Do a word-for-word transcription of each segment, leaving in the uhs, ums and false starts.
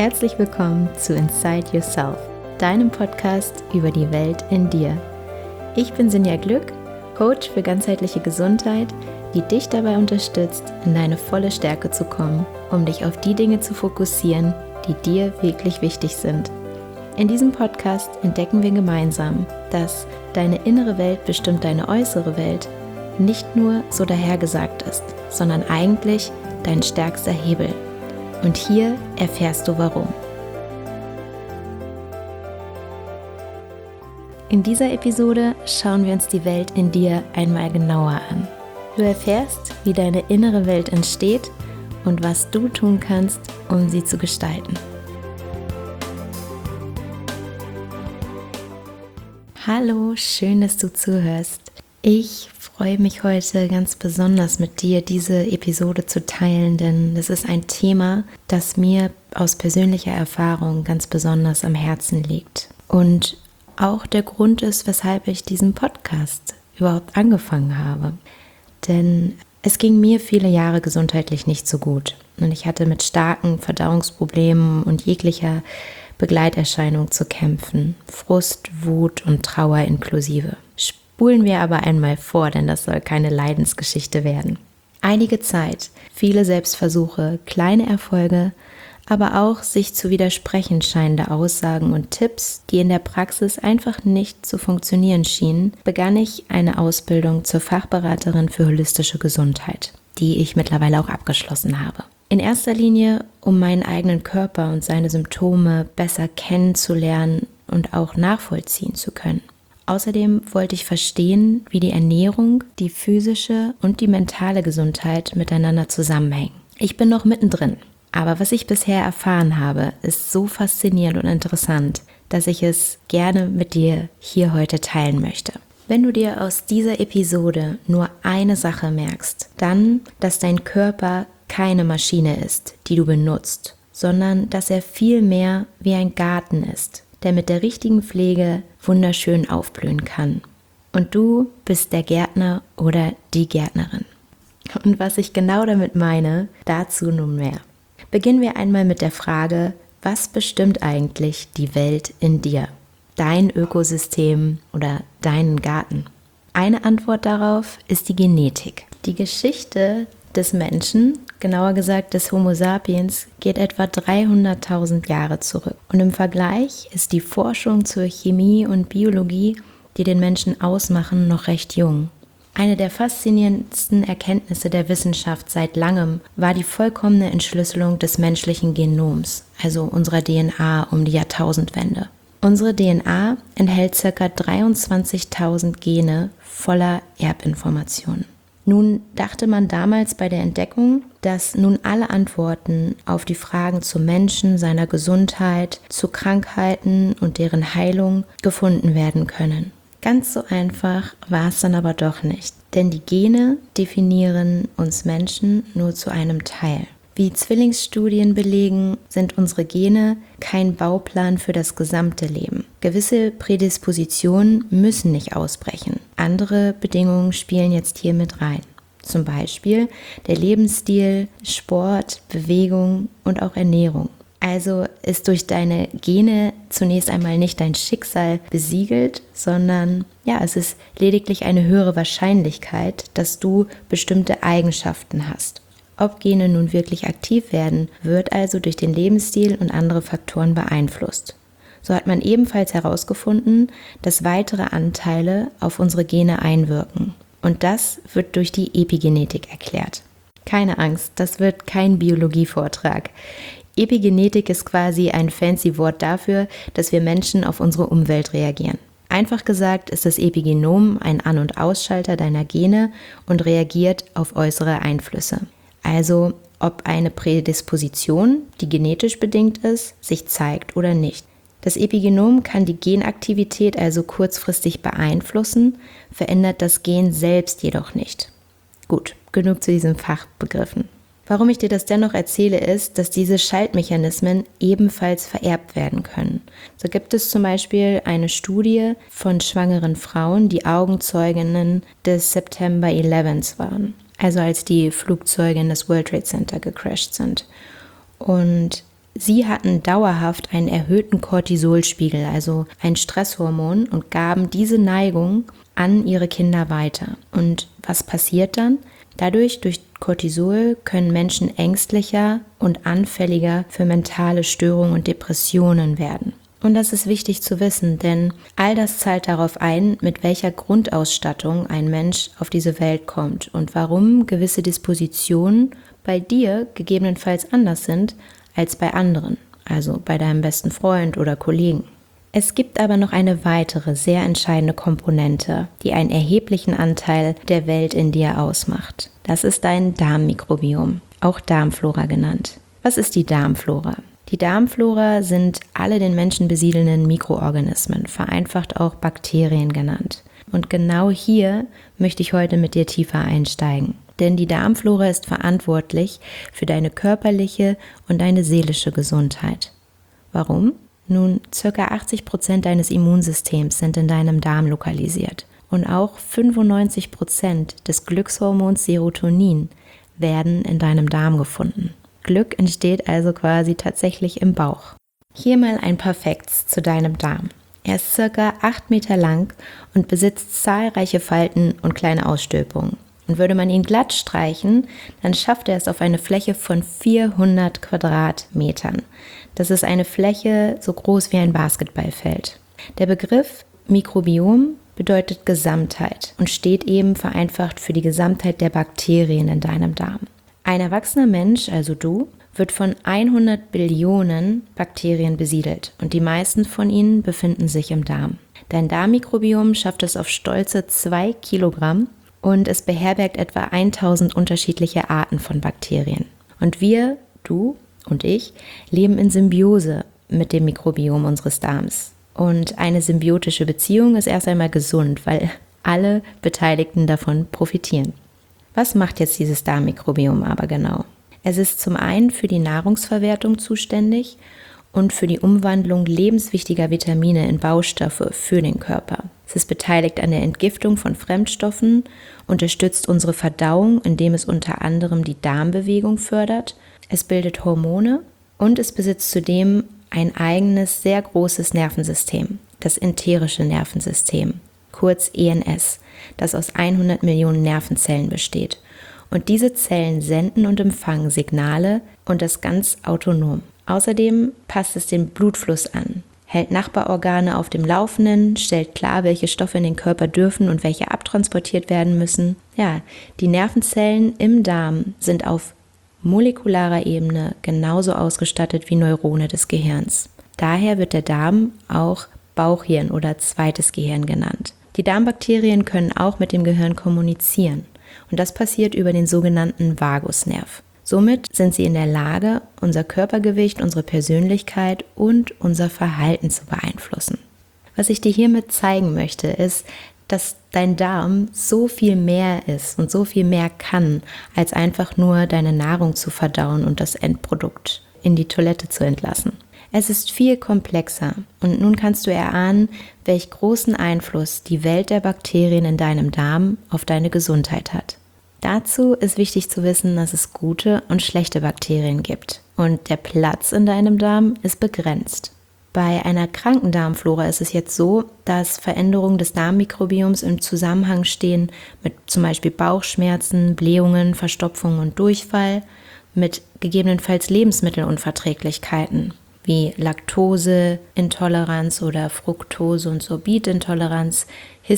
Herzlich willkommen zu Inside Yourself, deinem Podcast über die Welt in dir. Ich bin Sinja Glück, Coach für ganzheitliche Gesundheit, die dich dabei unterstützt, in deine volle Stärke zu kommen, um dich auf die Dinge zu fokussieren, die dir wirklich wichtig sind. In diesem Podcast entdecken wir gemeinsam, dass deine innere Welt bestimmt deine äußere Welt nicht nur so dahergesagt ist, sondern eigentlich dein stärkster Hebel. Und hier erfährst du warum. In dieser Episode schauen wir uns die Welt in dir einmal genauer an. Du erfährst, wie deine innere Welt entsteht und was du tun kannst, um sie zu gestalten. Hallo, schön, dass du zuhörst. Ich freue mich heute ganz besonders mit dir, diese Episode zu teilen, denn das ist ein Thema, das mir aus persönlicher Erfahrung ganz besonders am Herzen liegt. Und auch der Grund ist, weshalb ich diesen Podcast überhaupt angefangen habe. Denn es ging mir viele Jahre gesundheitlich nicht so gut. Und ich hatte mit starken Verdauungsproblemen und jeglicher Begleiterscheinung zu kämpfen. Frust, Wut und Trauer inklusive. Spulen wir aber einmal vor, denn das soll keine Leidensgeschichte werden. Einige Zeit, viele Selbstversuche, kleine Erfolge, aber auch sich zu widersprechen scheinende Aussagen und Tipps, die in der Praxis einfach nicht zu funktionieren schienen, begann ich eine Ausbildung zur Fachberaterin für holistische Gesundheit, die ich mittlerweile auch abgeschlossen habe. In erster Linie, um meinen eigenen Körper und seine Symptome besser kennenzulernen und auch nachvollziehen zu können. Außerdem wollte ich verstehen, wie die Ernährung, die physische und die mentale Gesundheit miteinander zusammenhängen. Ich bin noch mittendrin, aber was ich bisher erfahren habe, ist so faszinierend und interessant, dass ich es gerne mit dir hier heute teilen möchte. Wenn du dir aus dieser Episode nur eine Sache merkst, dann, dass dein Körper keine Maschine ist, die du benutzt, sondern dass er viel mehr wie ein Garten ist, der mit der richtigen Pflege wunderschön aufblühen kann. Und du bist der Gärtner oder die Gärtnerin. Und was ich genau damit meine, dazu nun mehr. Beginnen wir einmal mit der Frage, was bestimmt eigentlich die Welt in dir? Dein Ökosystem oder deinen Garten? Eine Antwort darauf ist die Genetik. Die Geschichte des Menschen, genauer gesagt des Homo sapiens, geht etwa dreihunderttausend Jahre zurück. Und im Vergleich ist die Forschung zur Chemie und Biologie, die den Menschen ausmachen, noch recht jung. Eine der faszinierendsten Erkenntnisse der Wissenschaft seit langem war die vollkommene Entschlüsselung des menschlichen Genoms, also unserer D N A um die Jahrtausendwende. Unsere D N A enthält ca. dreiundzwanzigtausend Gene voller Erbinformationen. Nun dachte man damals bei der Entdeckung, dass nun alle Antworten auf die Fragen zum Menschen, seiner Gesundheit, zu Krankheiten und deren Heilung gefunden werden können. Ganz so einfach war es dann aber doch nicht, denn die Gene definieren uns Menschen nur zu einem Teil. Wie Zwillingsstudien belegen, sind unsere Gene kein Bauplan für das gesamte Leben. Gewisse Prädispositionen müssen nicht ausbrechen. Andere Bedingungen spielen jetzt hier mit rein. Zum Beispiel der Lebensstil, Sport, Bewegung und auch Ernährung. Also ist durch deine Gene zunächst einmal nicht dein Schicksal besiegelt, sondern ja, es ist lediglich eine höhere Wahrscheinlichkeit, dass du bestimmte Eigenschaften hast. Ob Gene nun wirklich aktiv werden, wird also durch den Lebensstil und andere Faktoren beeinflusst. So hat man ebenfalls herausgefunden, dass weitere Anteile auf unsere Gene einwirken. Und das wird durch die Epigenetik erklärt. Keine Angst, das wird kein Biologievortrag. Epigenetik ist quasi ein fancy Wort dafür, dass wir Menschen auf unsere Umwelt reagieren. Einfach gesagt ist das Epigenom ein An- und Ausschalter deiner Gene und reagiert auf äußere Einflüsse. Also ob eine Prädisposition, die genetisch bedingt ist, sich zeigt oder nicht. Das Epigenom kann die Genaktivität also kurzfristig beeinflussen, verändert das Gen selbst jedoch nicht. Gut, genug zu diesen Fachbegriffen. Warum ich dir das dennoch erzähle, ist, dass diese Schaltmechanismen ebenfalls vererbt werden können. So gibt es zum Beispiel eine Studie von schwangeren Frauen, die Augenzeuginnen des September elf waren, also als die Flugzeuge in das World Trade Center gecrasht sind. Und sie hatten dauerhaft einen erhöhten Cortisolspiegel, also ein Stresshormon, und gaben diese Neigung an ihre Kinder weiter. Und was passiert dann? Dadurch, durch Cortisol, können Menschen ängstlicher und anfälliger für mentale Störungen und Depressionen werden. Und das ist wichtig zu wissen, denn all das zahlt darauf ein, mit welcher Grundausstattung ein Mensch auf diese Welt kommt und warum gewisse Dispositionen bei dir gegebenenfalls anders sind als bei anderen, also bei deinem besten Freund oder Kollegen. Es gibt aber noch eine weitere, sehr entscheidende Komponente, die einen erheblichen Anteil der Welt in dir ausmacht. Das ist dein Darmmikrobiom, auch Darmflora genannt. Was ist die Darmflora? Die Darmflora sind alle den Menschen besiedelnden Mikroorganismen, vereinfacht auch Bakterien genannt. Und genau hier möchte ich heute mit dir tiefer einsteigen. Denn die Darmflora ist verantwortlich für deine körperliche und deine seelische Gesundheit. Warum? Nun, ca. achtzig Prozent deines Immunsystems sind in deinem Darm lokalisiert. Und auch fünfundneunzig Prozent des Glückshormons Serotonin werden in deinem Darm gefunden. Glück entsteht also quasi tatsächlich im Bauch. Hier mal ein paar Facts zu deinem Darm. Er ist ca. acht Meter lang und besitzt zahlreiche Falten und kleine Ausstülpungen. Und würde man ihn glatt streichen, dann schafft er es auf eine Fläche von vierhundert Quadratmetern. Das ist eine Fläche so groß wie ein Basketballfeld. Der Begriff Mikrobiom bedeutet Gesamtheit und steht eben vereinfacht für die Gesamtheit der Bakterien in deinem Darm. Ein erwachsener Mensch, also du, wird von hundert Billionen Bakterien besiedelt und die meisten von ihnen befinden sich im Darm. Dein Darmmikrobiom schafft es auf stolze zwei Kilogramm und es beherbergt etwa tausend unterschiedliche Arten von Bakterien. Und wir, du und ich, leben in Symbiose mit dem Mikrobiom unseres Darms. Und eine symbiotische Beziehung ist erst einmal gesund, weil alle Beteiligten davon profitieren. Was macht jetzt dieses Darmmikrobiom aber genau? Es ist zum einen für die Nahrungsverwertung zuständig und für die Umwandlung lebenswichtiger Vitamine in Baustoffe für den Körper. Es ist beteiligt an der Entgiftung von Fremdstoffen, unterstützt unsere Verdauung, indem es unter anderem die Darmbewegung fördert. Es bildet Hormone und es besitzt zudem ein eigenes, sehr großes Nervensystem, das enterische Nervensystem, kurz E N S, das aus hundert Millionen Nervenzellen besteht. Und diese Zellen senden und empfangen Signale und das ganz autonom. Außerdem passt es den Blutfluss an, hält Nachbarorgane auf dem Laufenden, stellt klar, welche Stoffe in den Körper dürfen und welche abtransportiert werden müssen. Ja, die Nervenzellen im Darm sind auf molekularer Ebene genauso ausgestattet wie Neurone des Gehirns. Daher wird der Darm auch Bauchhirn oder zweites Gehirn genannt. Die Darmbakterien können auch mit dem Gehirn kommunizieren und das passiert über den sogenannten Vagusnerv. Somit sind sie in der Lage, unser Körpergewicht, unsere Persönlichkeit und unser Verhalten zu beeinflussen. Was ich dir hiermit zeigen möchte, ist, dass dein Darm so viel mehr ist und so viel mehr kann, als einfach nur deine Nahrung zu verdauen und das Endprodukt in die Toilette zu entlassen. Es ist viel komplexer und nun kannst du erahnen, welch großen Einfluss die Welt der Bakterien in deinem Darm auf deine Gesundheit hat. Dazu ist wichtig zu wissen, dass es gute und schlechte Bakterien gibt und der Platz in deinem Darm ist begrenzt. Bei einer kranken Darmflora ist es jetzt so, dass Veränderungen des Darmmikrobioms im Zusammenhang stehen mit zum Beispiel Bauchschmerzen, Blähungen, Verstopfung und Durchfall, mit gegebenenfalls Lebensmittelunverträglichkeiten wie Laktoseintoleranz oder Fructose- und Sorbitintoleranz,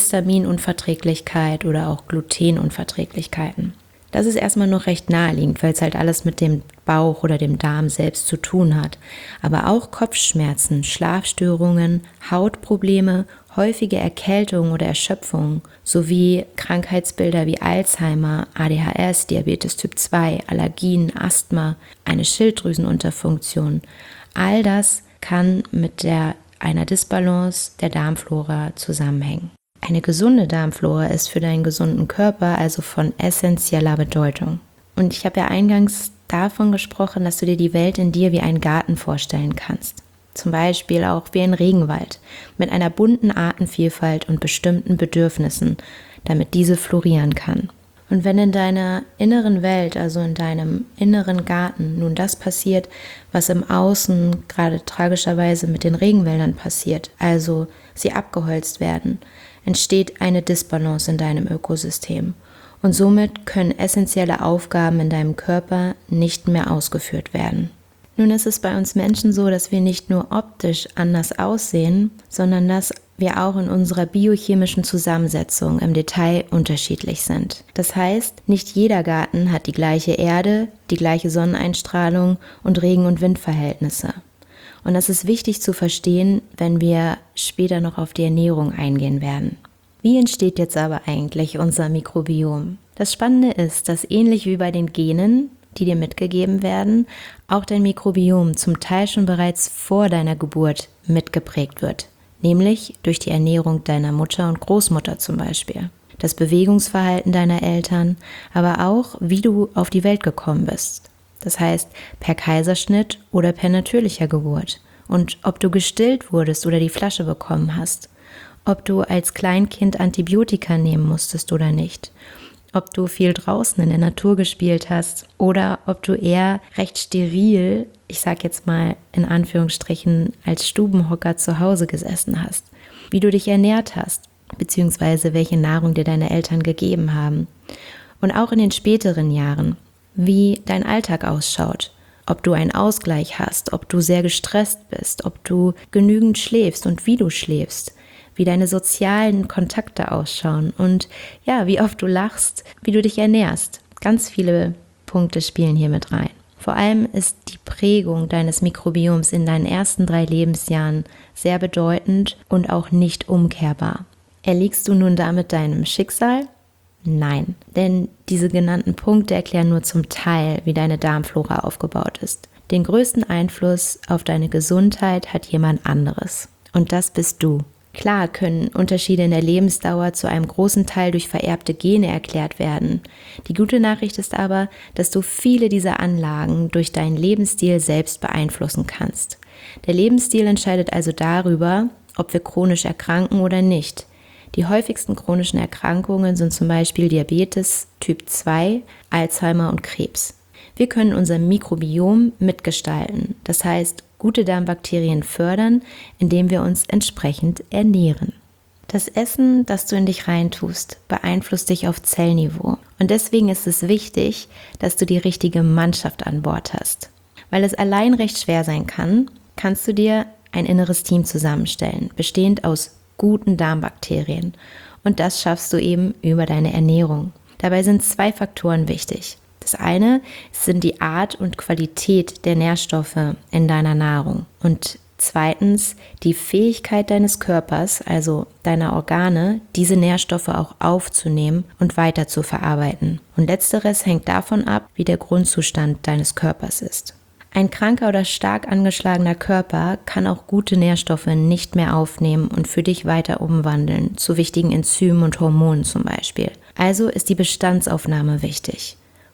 Histaminunverträglichkeit oder auch Glutenunverträglichkeiten. Das ist erstmal noch recht naheliegend, weil es halt alles mit dem Bauch oder dem Darm selbst zu tun hat. Aber auch Kopfschmerzen, Schlafstörungen, Hautprobleme, häufige Erkältung oder Erschöpfung sowie Krankheitsbilder wie Alzheimer, A D H S, Diabetes Typ zwei, Allergien, Asthma, eine Schilddrüsenunterfunktion, all das kann mit der, einer Disbalance der Darmflora zusammenhängen. Eine gesunde Darmflora ist für deinen gesunden Körper also von essentieller Bedeutung. Und ich habe ja eingangs davon gesprochen, dass du dir die Welt in dir wie einen Garten vorstellen kannst. Zum Beispiel auch wie ein Regenwald mit einer bunten Artenvielfalt und bestimmten Bedürfnissen, damit diese florieren kann. Und wenn in deiner inneren Welt, also in deinem inneren Garten, nun das passiert, was im Außen gerade tragischerweise mit den Regenwäldern passiert, also sie abgeholzt werden, entsteht eine Disbalance in deinem Ökosystem. Und somit können essentielle Aufgaben in deinem Körper nicht mehr ausgeführt werden. Nun ist es bei uns Menschen so, dass wir nicht nur optisch anders aussehen, sondern dass wir auch in unserer biochemischen Zusammensetzung im Detail unterschiedlich sind. Das heißt, nicht jeder Garten hat die gleiche Erde, die gleiche Sonneneinstrahlung und Regen- und Windverhältnisse. Und das ist wichtig zu verstehen, wenn wir später noch auf die Ernährung eingehen werden. Wie entsteht jetzt aber eigentlich unser Mikrobiom? Das Spannende ist, dass ähnlich wie bei den Genen, die dir mitgegeben werden, auch dein Mikrobiom zum Teil schon bereits vor deiner Geburt mitgeprägt wird. Nämlich durch die Ernährung deiner Mutter und Großmutter zum Beispiel, das Bewegungsverhalten deiner Eltern, aber auch, wie du auf die Welt gekommen bist. Das heißt, per Kaiserschnitt oder per natürlicher Geburt. Und ob du gestillt wurdest oder die Flasche bekommen hast. Ob du als Kleinkind Antibiotika nehmen musstest oder nicht. Ob du viel draußen in der Natur gespielt hast oder ob du eher recht steril, ich sag jetzt mal in Anführungsstrichen, als Stubenhocker zu Hause gesessen hast. Wie du dich ernährt hast, beziehungsweise welche Nahrung dir deine Eltern gegeben haben. Und auch in den späteren Jahren, wie dein Alltag ausschaut. Ob du einen Ausgleich hast, ob du sehr gestresst bist, ob du genügend schläfst und wie du schläfst. Wie deine sozialen Kontakte ausschauen und ja, wie oft du lachst, wie du dich ernährst. Ganz viele Punkte spielen hier mit rein. Vor allem ist die Prägung deines Mikrobioms in deinen ersten drei Lebensjahren sehr bedeutend und auch nicht umkehrbar. Erliegst du nun damit deinem Schicksal? Nein, denn diese genannten Punkte erklären nur zum Teil, wie deine Darmflora aufgebaut ist. Den größten Einfluss auf deine Gesundheit hat jemand anderes. Und das bist du. Klar können Unterschiede in der Lebensdauer zu einem großen Teil durch vererbte Gene erklärt werden. Die gute Nachricht ist aber, dass du viele dieser Anlagen durch deinen Lebensstil selbst beeinflussen kannst. Der Lebensstil entscheidet also darüber, ob wir chronisch erkranken oder nicht. Die häufigsten chronischen Erkrankungen sind zum Beispiel Diabetes Typ zwei, Alzheimer und Krebs. Wir können unser Mikrobiom mitgestalten, das heißt gute Darmbakterien fördern, indem wir uns entsprechend ernähren. Das Essen, das du in dich reintust, beeinflusst dich auf Zellniveau. Und deswegen ist es wichtig, dass du die richtige Mannschaft an Bord hast. Weil es allein recht schwer sein kann, kannst du dir ein inneres Team zusammenstellen, bestehend aus guten Darmbakterien. Und das schaffst du eben über deine Ernährung. Dabei sind zwei Faktoren wichtig. Das eine sind die Art und Qualität der Nährstoffe in deiner Nahrung und zweitens die Fähigkeit deines Körpers, also deiner Organe, diese Nährstoffe auch aufzunehmen und weiter zu verarbeiten. Und letzteres hängt davon ab, wie der Grundzustand deines Körpers ist. Ein kranker oder stark angeschlagener Körper kann auch gute Nährstoffe nicht mehr aufnehmen und für dich weiter umwandeln, zu wichtigen Enzymen und Hormonen zum Beispiel. Also ist die Bestandsaufnahme wichtig.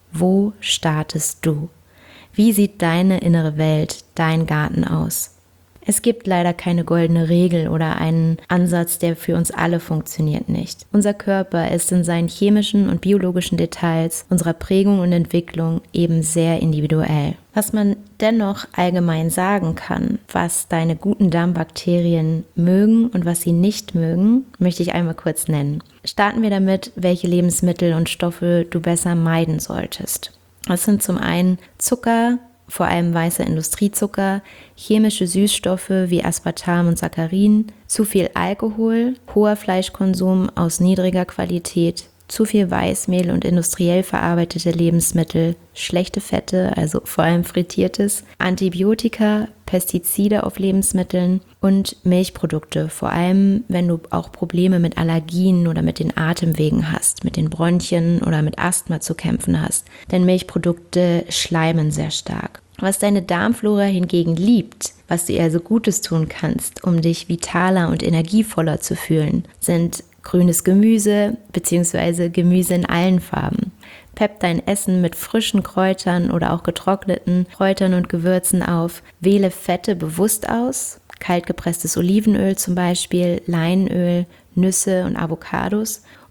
Wo startest du? Wie sieht deine innere Welt, dein Garten aus? Es gibt leider keine goldene Regel oder einen Ansatz, der für uns alle funktioniert nicht. Unser Körper ist in seinen chemischen und biologischen Details unserer Prägung und Entwicklung eben sehr individuell. Was man dennoch allgemein sagen kann, was deine guten Darmbakterien mögen und was sie nicht mögen, möchte ich einmal kurz nennen. Starten wir damit, welche Lebensmittel und Stoffe du besser meiden solltest. Das sind zum einen Zucker, vor allem weißer Industriezucker, chemische Süßstoffe wie Aspartam und Saccharin, zu viel Alkohol, hoher Fleischkonsum aus niedriger Qualität, zu viel Weißmehl und industriell verarbeitete Lebensmittel, schlechte Fette, also vor allem frittiertes, Antibiotika, Pestizide auf Lebensmitteln und Milchprodukte, vor allem wenn du auch Probleme mit Allergien oder mit den Atemwegen hast, mit den Bronchien oder mit Asthma zu kämpfen hast, denn Milchprodukte schleimen sehr stark. Was deine Darmflora hingegen liebt, was du ihr also Gutes tun kannst, um dich vitaler und energievoller zu fühlen, sind grünes Gemüse bzw. Gemüse in allen Farben. Pepp dein Essen mit frischen Kräutern oder auch getrockneten Kräutern und Gewürzen auf. Wähle Fette bewusst aus, kaltgepresstes Olivenöl zum Beispiel, Leinöl, Nüsse und Avocados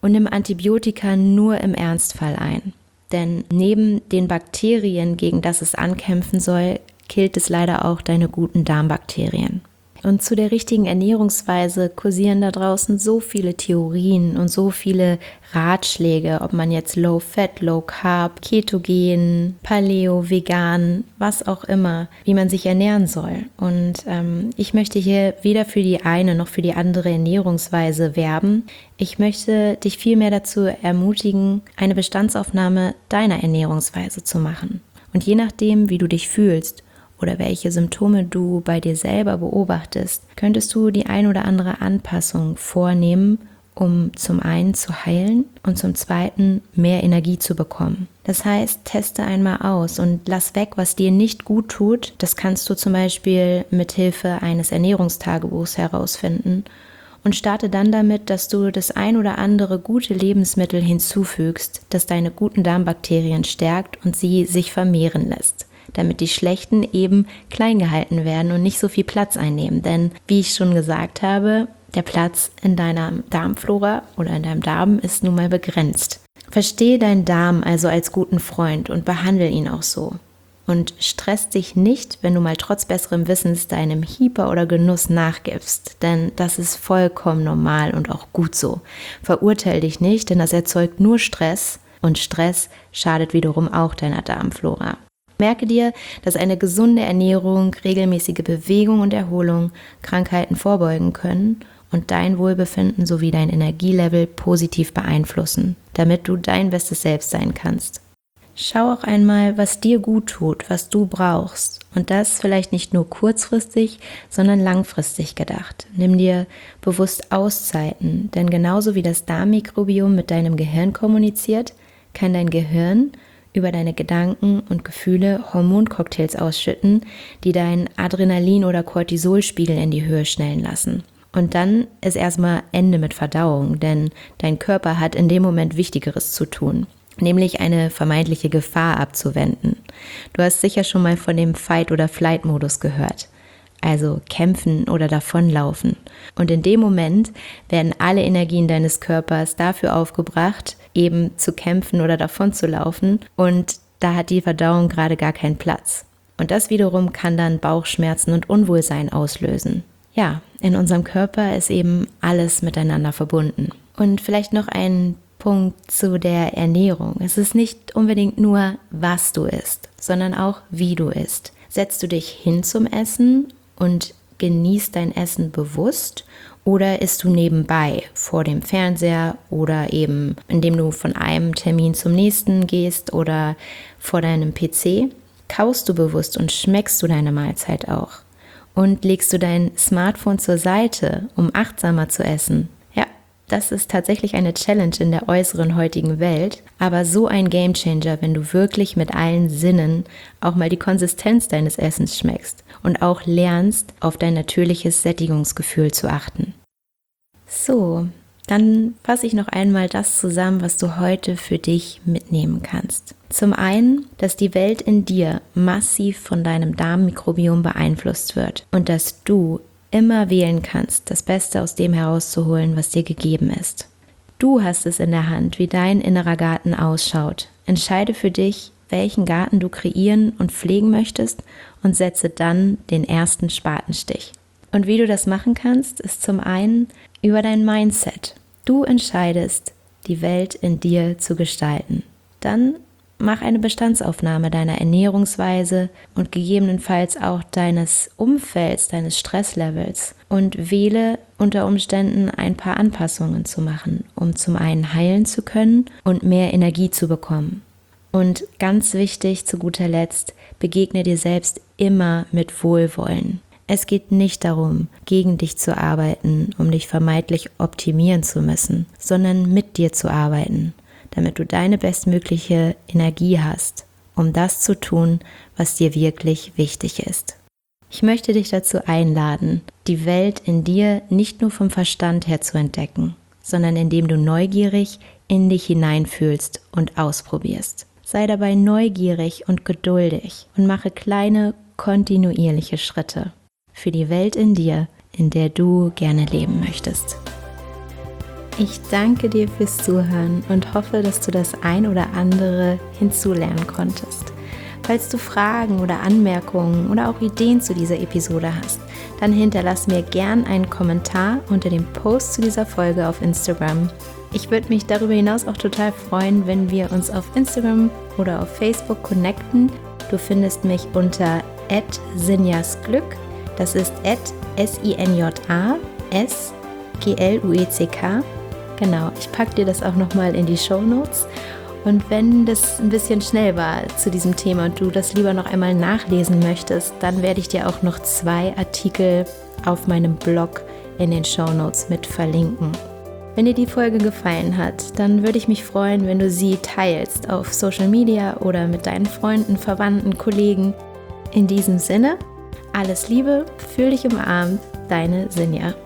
und nimm Antibiotika nur im Ernstfall ein. Denn neben den Bakterien, gegen das es ankämpfen soll, killt es leider auch deine guten Darmbakterien. Und zu der richtigen Ernährungsweise kursieren da draußen so viele Theorien und so viele Ratschläge, ob man jetzt Low Fat, Low Carb, Ketogen, Paleo, Vegan, was auch immer, wie man sich ernähren soll. Und ähm, ich möchte hier weder für die eine noch für die andere Ernährungsweise werben. Ich möchte dich vielmehr dazu ermutigen, eine Bestandsaufnahme deiner Ernährungsweise zu machen. Und je nachdem, wie du dich fühlst, oder welche Symptome du bei dir selber beobachtest, könntest du die ein oder andere Anpassung vornehmen, um zum einen zu heilen und zum zweiten mehr Energie zu bekommen. Das heißt, teste einmal aus und lass weg, was dir nicht gut tut. Das kannst du zum Beispiel mit Hilfe eines Ernährungstagebuchs herausfinden und starte dann damit, dass du das ein oder andere gute Lebensmittel hinzufügst, das deine guten Darmbakterien stärkt und sie sich vermehren lässt, damit die schlechten eben klein gehalten werden und nicht so viel Platz einnehmen. Denn wie ich schon gesagt habe, der Platz in deiner Darmflora oder in deinem Darm ist nun mal begrenzt. Verstehe deinen Darm also als guten Freund und behandle ihn auch so. Und stress dich nicht, wenn du mal trotz besserem Wissens deinem Hyper oder Genuss nachgibst, denn das ist vollkommen normal und auch gut so. Verurteile dich nicht, denn das erzeugt nur Stress und Stress schadet wiederum auch deiner Darmflora. Merke dir, dass eine gesunde Ernährung, regelmäßige Bewegung und Erholung Krankheiten vorbeugen können und dein Wohlbefinden sowie dein Energielevel positiv beeinflussen, damit du dein bestes Selbst sein kannst. Schau auch einmal, was dir gut tut, was du brauchst und das vielleicht nicht nur kurzfristig, sondern langfristig gedacht. Nimm dir bewusst Auszeiten, denn genauso wie das Darmmikrobiom mit deinem Gehirn kommuniziert, kann dein Gehirn über deine Gedanken und Gefühle Hormoncocktails ausschütten, die deinen Adrenalin- oder Cortisolspiegel in die Höhe schnellen lassen. Und dann ist erstmal Ende mit Verdauung, denn dein Körper hat in dem Moment Wichtigeres zu tun, nämlich eine vermeintliche Gefahr abzuwenden. Du hast sicher schon mal von dem Fight- oder Flight-Modus gehört, also kämpfen oder davonlaufen. Und in dem Moment werden alle Energien deines Körpers dafür aufgebracht, eben zu kämpfen oder davon zu laufen, und da hat die Verdauung gerade gar keinen Platz. Und das wiederum kann dann Bauchschmerzen und Unwohlsein auslösen. Ja, in unserem Körper ist eben alles miteinander verbunden. Und vielleicht noch ein Punkt zu der Ernährung. Es ist nicht unbedingt nur, was du isst, sondern auch, wie du isst. Setzt du dich hin zum Essen und genießt dein Essen bewusst, oder isst du nebenbei vor dem Fernseher oder eben indem du von einem Termin zum nächsten gehst oder vor deinem P C? Kaust du bewusst und schmeckst du deine Mahlzeit auch? Und legst du dein Smartphone zur Seite, um achtsamer zu essen? Ja, das ist tatsächlich eine Challenge in der äußeren heutigen Welt, aber so ein Gamechanger, wenn du wirklich mit allen Sinnen auch mal die Konsistenz deines Essens schmeckst und auch lernst, auf dein natürliches Sättigungsgefühl zu achten. So, dann fasse ich noch einmal das zusammen, was du heute für dich mitnehmen kannst. Zum einen, dass die Welt in dir massiv von deinem Darmmikrobiom beeinflusst wird und dass du immer wählen kannst, das Beste aus dem herauszuholen, was dir gegeben ist. Du hast es in der Hand, wie dein innerer Garten ausschaut. Entscheide für dich, welchen Garten du kreieren und pflegen möchtest und setze dann den ersten Spatenstich. Und wie du das machen kannst, ist zum einen über dein Mindset. Du entscheidest, die Welt in dir zu gestalten. Dann mach eine Bestandsaufnahme deiner Ernährungsweise und gegebenenfalls auch deines Umfelds, deines Stresslevels und wähle unter Umständen ein paar Anpassungen zu machen, um zum einen heilen zu können und mehr Energie zu bekommen. Und ganz wichtig, zu guter Letzt, begegne dir selbst immer mit Wohlwollen. Es geht nicht darum, gegen dich zu arbeiten, um dich vermeintlich optimieren zu müssen, sondern mit dir zu arbeiten, damit du deine bestmögliche Energie hast, um das zu tun, was dir wirklich wichtig ist. Ich möchte dich dazu einladen, die Welt in dir nicht nur vom Verstand her zu entdecken, sondern indem du neugierig in dich hineinfühlst und ausprobierst. Sei dabei neugierig und geduldig und mache kleine, kontinuierliche Schritte für die Welt in dir, in der du gerne leben möchtest. Ich danke dir fürs Zuhören und hoffe, dass du das ein oder andere hinzulernen konntest. Falls du Fragen oder Anmerkungen oder auch Ideen zu dieser Episode hast, dann hinterlass mir gern einen Kommentar unter dem Post zu dieser Folge auf Instagram. Ich würde mich darüber hinaus auch total freuen, wenn wir uns auf Instagram oder auf Facebook connecten. Du findest mich unter at sinjasglück. Das ist at S I N J A S G L U E C K. Genau, ich packe dir das auch nochmal in die Shownotes. Und wenn das ein bisschen schnell war zu diesem Thema und du das lieber noch einmal nachlesen möchtest, dann werde ich dir auch noch zwei Artikel auf meinem Blog in den Shownotes mit verlinken. Wenn dir die Folge gefallen hat, dann würde ich mich freuen, wenn du sie teilst auf Social Media oder mit deinen Freunden, Verwandten, Kollegen. In diesem Sinne, alles Liebe, fühl dich umarmt, deine Sinja.